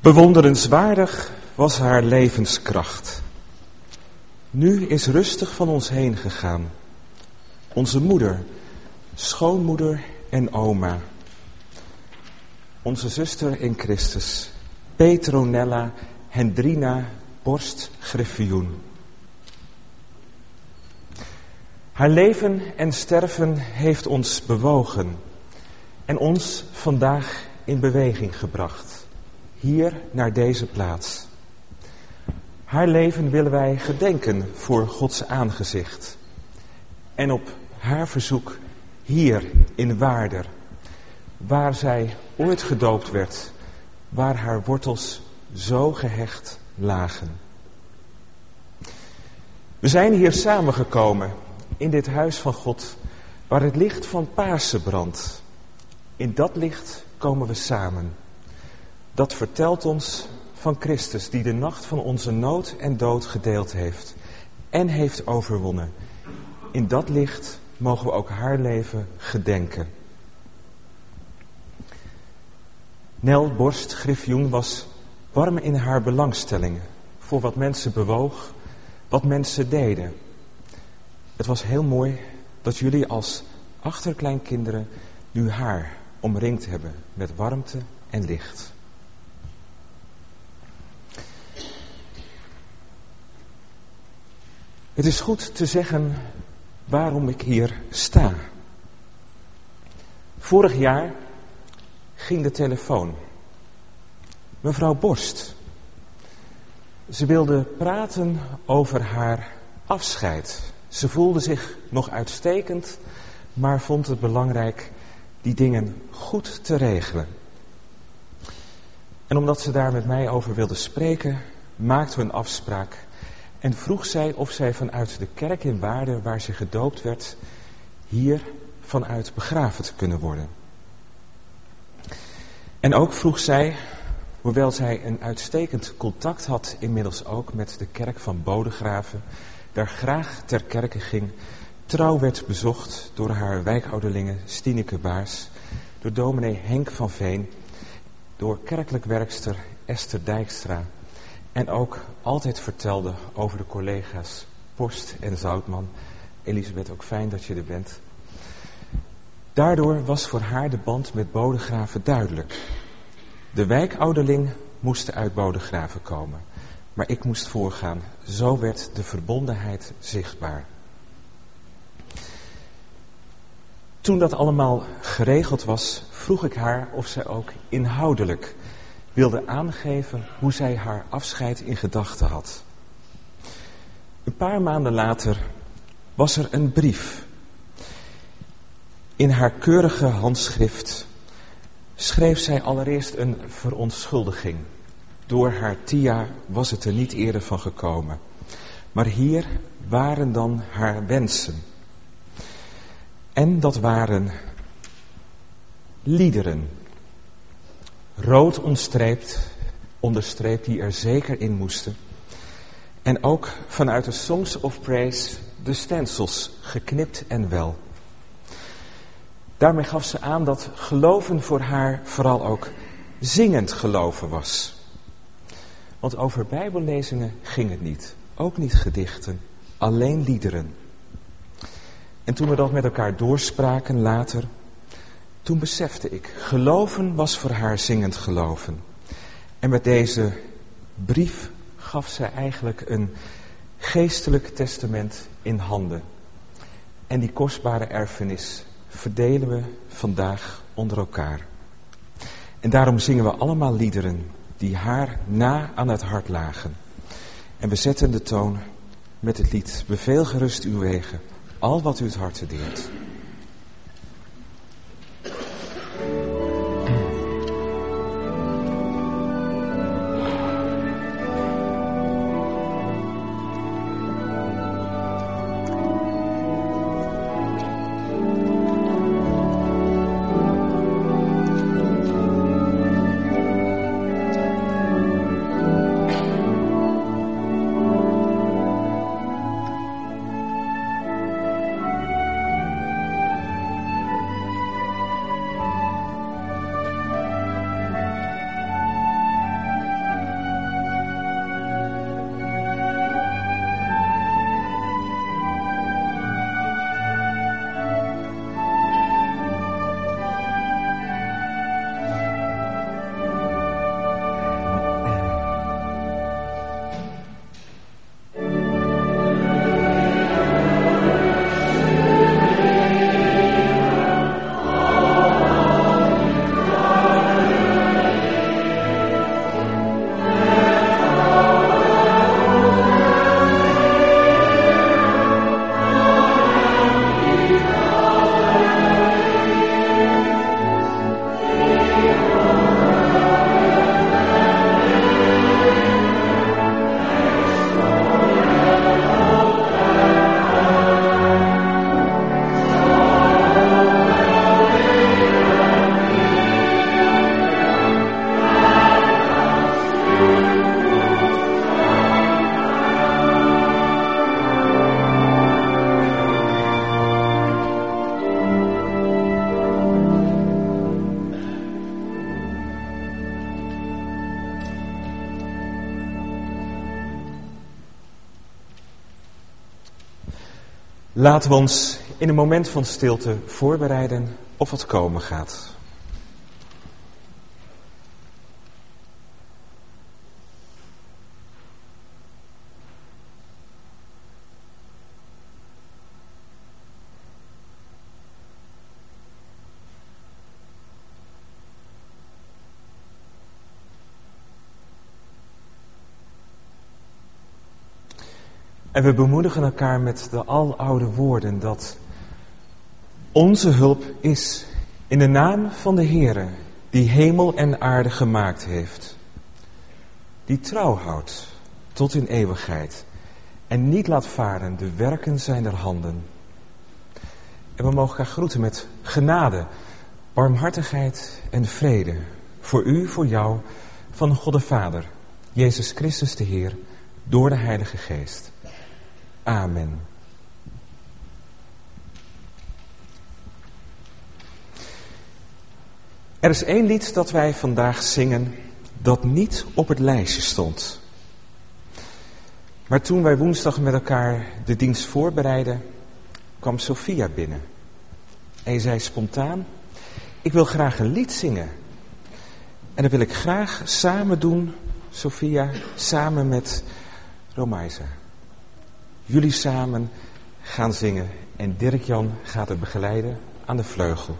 Bewonderenswaardig was haar levenskracht. Nu is rustig van ons heen gegaan. Onze moeder, schoonmoeder en oma. Onze zuster in Christus, Petronella Hendrina Borst Griffioen. Haar leven en sterven heeft ons bewogen en ons vandaag in beweging gebracht, hier naar deze plaats. Haar leven willen wij gedenken voor Gods aangezicht en op haar verzoek hier in Waarder, waar zij ooit gedoopt werd, waar haar wortels zo gehecht lagen. We zijn hier samengekomen in dit huis van God, waar het licht van Pasen brandt. In dat licht komen we samen. Dat vertelt ons van Christus, die de nacht van onze nood en dood gedeeld heeft en heeft overwonnen. In dat licht mogen we ook haar leven gedenken. Nel Borst Griffioen was warm in haar belangstelling voor wat mensen bewoog, wat mensen deden. Het was heel mooi dat jullie als achterkleinkinderen nu haar omringd hebben met warmte en licht. Het is goed te zeggen waarom ik hier sta. Vorig jaar ging de telefoon. Mevrouw Borst. Ze wilde praten over haar afscheid. Ze voelde zich nog uitstekend, maar vond het belangrijk die dingen goed te regelen. En omdat ze daar met mij over wilde spreken, maakten we een afspraak. En vroeg zij of zij vanuit de kerk in Waarder, waar ze gedoopt werd, hier vanuit begraven te kunnen worden. En ook vroeg zij, hoewel zij een uitstekend contact had inmiddels ook met de kerk van Bodegraven, daar graag ter kerke ging, trouw werd bezocht door haar wijkouderlinge Stineke Baars, door dominee Henk van Veen, door kerkelijk werkster Esther Dijkstra en ook altijd vertelde over de collega's Post en Zoutman. Elisabeth, ook fijn dat je er bent. Daardoor was voor haar de band met Bodegraven duidelijk. De wijkouderling moest uit Bodegraven komen, maar ik moest voorgaan. Zo werd de verbondenheid zichtbaar. Toen dat allemaal geregeld was, vroeg ik haar of zij ook inhoudelijk wilde aangeven hoe zij haar afscheid in gedachten had. Een paar maanden later was er een brief. In haar keurige handschrift schreef zij allereerst een verontschuldiging. Door haar Tia was het er niet eerder van gekomen. Maar hier waren dan haar wensen. En dat waren liederen. Rood onderstreept die er zeker in moesten. En ook vanuit de Songs of Praise de stencils, geknipt en wel. Daarmee gaf ze aan dat geloven voor haar vooral ook zingend geloven was. Want over bijbellezingen ging het niet. Ook niet gedichten, alleen liederen. En toen we dat met elkaar doorspraken later, toen besefte ik, geloven was voor haar zingend geloven. En met deze brief gaf zij eigenlijk een geestelijk testament in handen. En die kostbare erfenis verdelen we vandaag onder elkaar. En daarom zingen we allemaal liederen die haar na aan het hart lagen. En we zetten de toon met het lied Beveel gerust uw wegen, al wat u het harte deert. Laten we ons in een moment van stilte voorbereiden op wat komen gaat. En we bemoedigen elkaar met de aloude woorden dat onze hulp is in de naam van de Heere, die hemel en aarde gemaakt heeft. Die trouw houdt tot in eeuwigheid en niet laat varen de werken zijner handen. En we mogen elkaar groeten met genade, barmhartigheid en vrede. Voor u, voor jou, van God de Vader, Jezus Christus de Heer, door de Heilige Geest. Amen. Er is één lied dat wij vandaag zingen dat niet op het lijstje stond. Maar toen wij woensdag met elkaar de dienst voorbereidden, kwam Sophia binnen. En je zei spontaan, ik wil graag een lied zingen. En dat wil ik graag samen doen, Sophia, samen met Romaisa. Jullie samen gaan zingen en Dirk-Jan gaat het begeleiden aan de vleugel.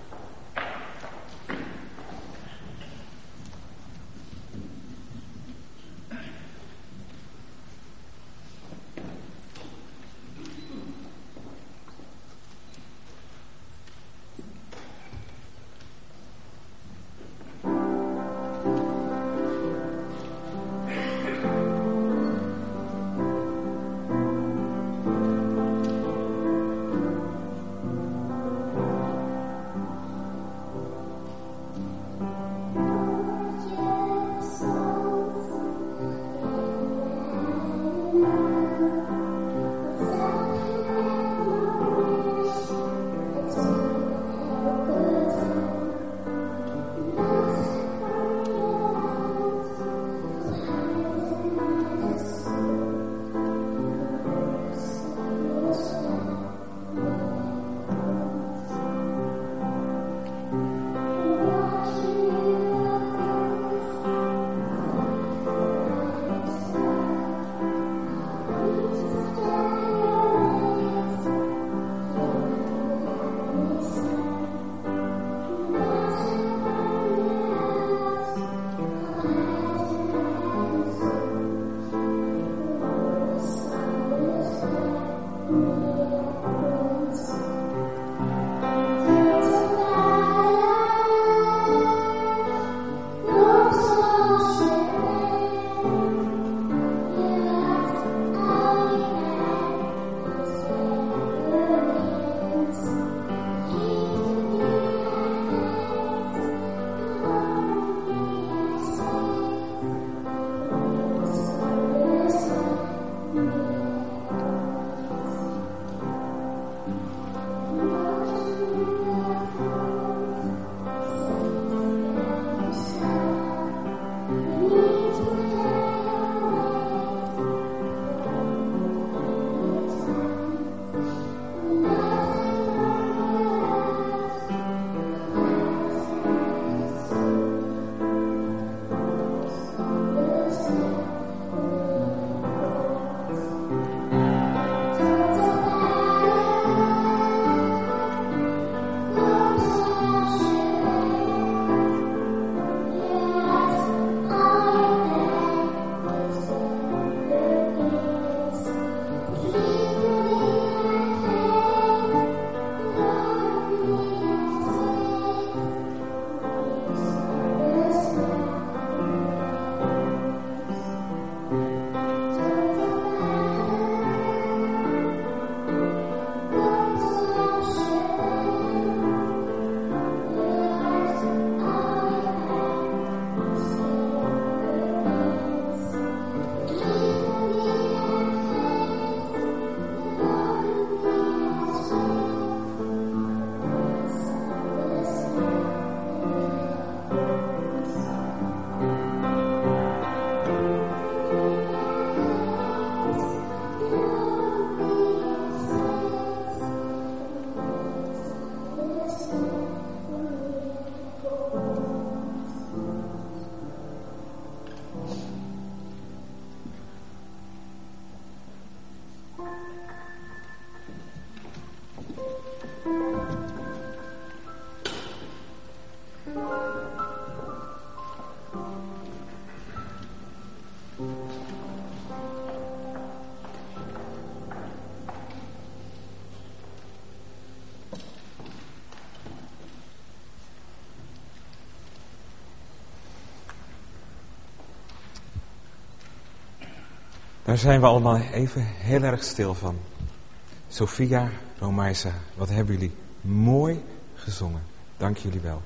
Daar zijn we allemaal even heel erg stil van. Sophia, Romaisa, wat hebben jullie mooi gezongen. Dank jullie wel.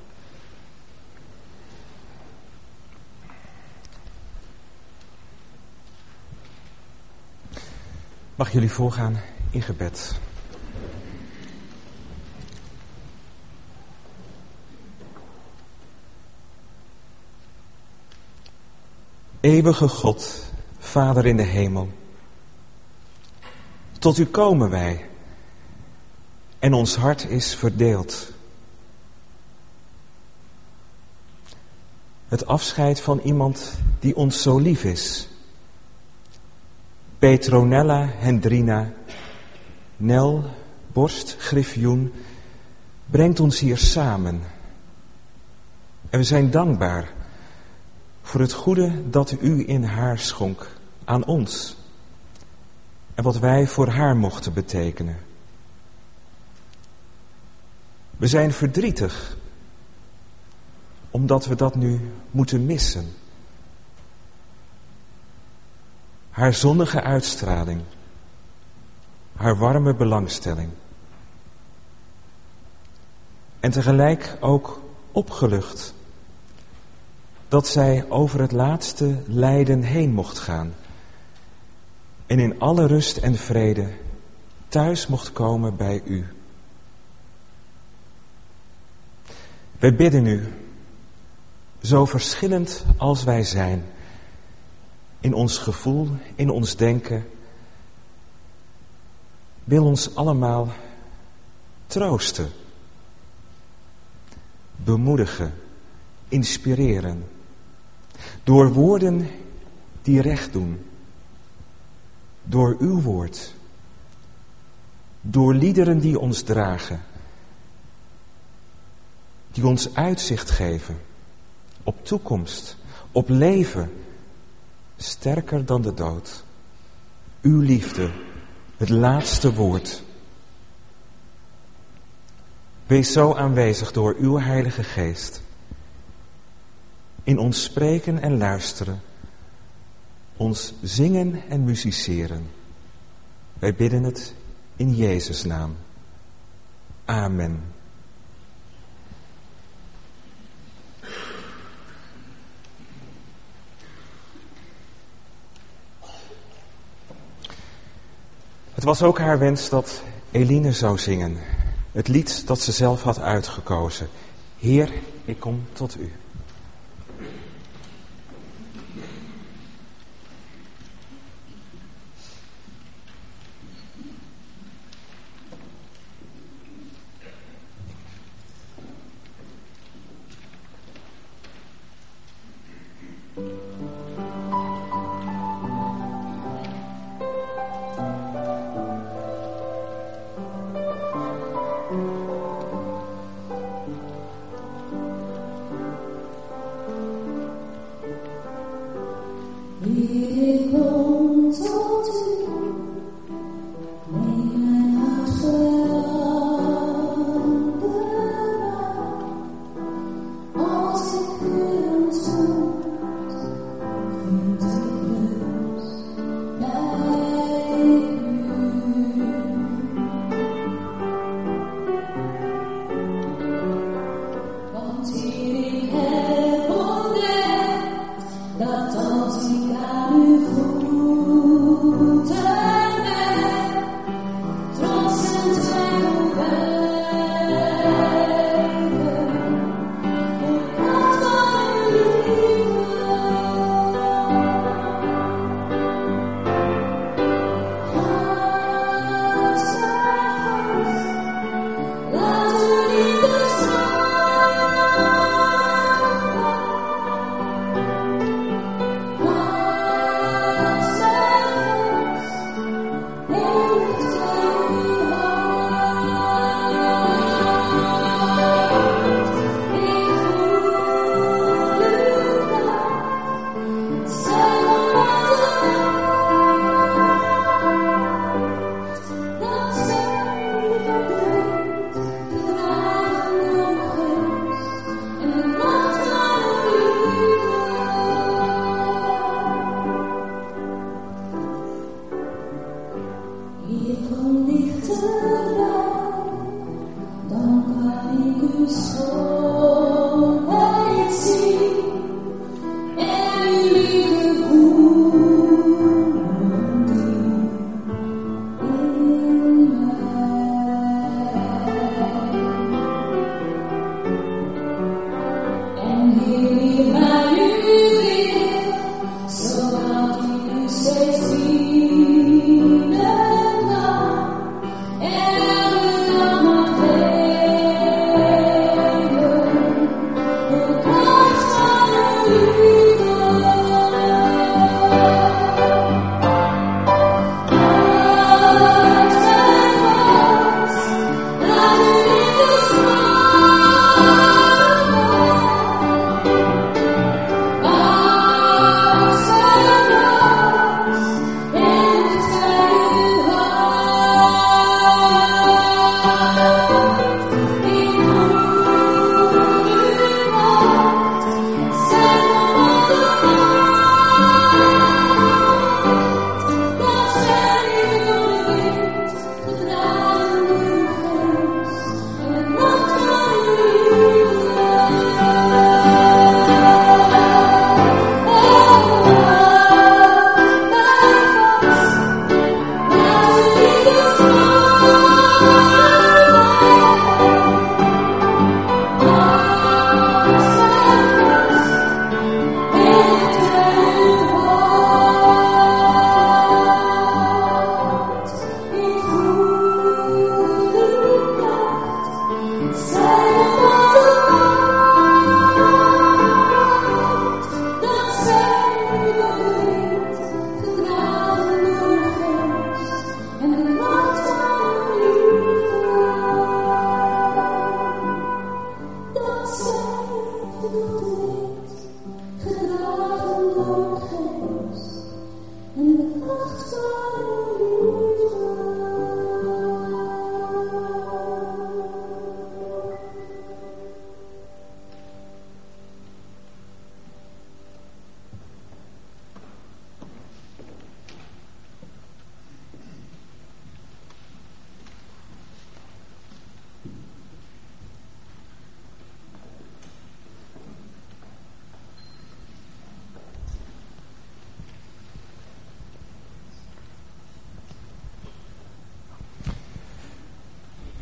Mag jullie voorgaan in gebed. Eeuwige God, Vader in de hemel, tot u komen wij en ons hart is verdeeld. Het afscheid van iemand die ons zo lief is. Petronella, Hendrina, Nel, Borst, Griffioen, brengt ons hier samen. En we zijn dankbaar voor het goede dat u in haar schonk aan ons. En wat wij voor haar mochten betekenen. We zijn verdrietig, omdat we dat nu moeten missen. Haar zonnige uitstraling, haar warme belangstelling. En tegelijk ook opgelucht dat zij over het laatste lijden heen mocht gaan en in alle rust en vrede thuis mocht komen bij u. Wij bidden u, zo verschillend als wij zijn, in ons gevoel, in ons denken, wil ons allemaal troosten, bemoedigen, inspireren, door woorden die recht doen, door uw woord, door liederen die ons dragen, die ons uitzicht geven op toekomst, op leven, sterker dan de dood. Uw liefde, het laatste woord. Wees zo aanwezig door uw Heilige Geest. In ons spreken en luisteren. Ons zingen en musiceren. Wij bidden het in Jezus' naam. Amen. Het was ook haar wens dat Eline zou zingen. Het lied dat ze zelf had uitgekozen. Heer, ik kom tot u.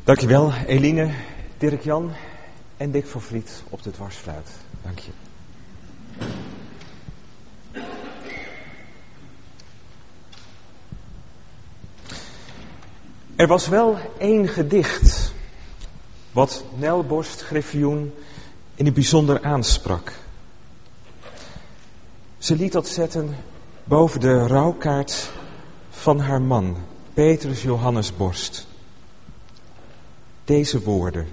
Dankjewel Eline, Dirk-Jan en Dick van Vliet op de dwarsfluit. Dank je. Er was wel één gedicht wat Nel Borst-Griffioen in het bijzonder aansprak. Ze liet dat zetten boven de rouwkaart van haar man, Petrus Johannes Borst. Deze woorden.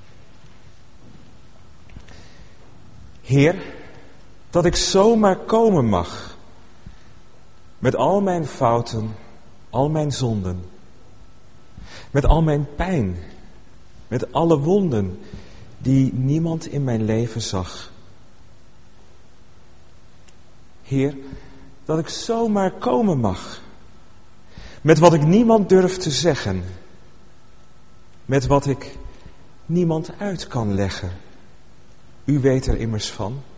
Heer, dat ik zomaar komen mag, met al mijn fouten, al mijn zonden, met al mijn pijn, met alle wonden die niemand in mijn leven zag. Heer, dat ik zomaar komen mag, met wat ik niemand durf te zeggen, met wat ik niemand uit kan leggen. U weet er immers van.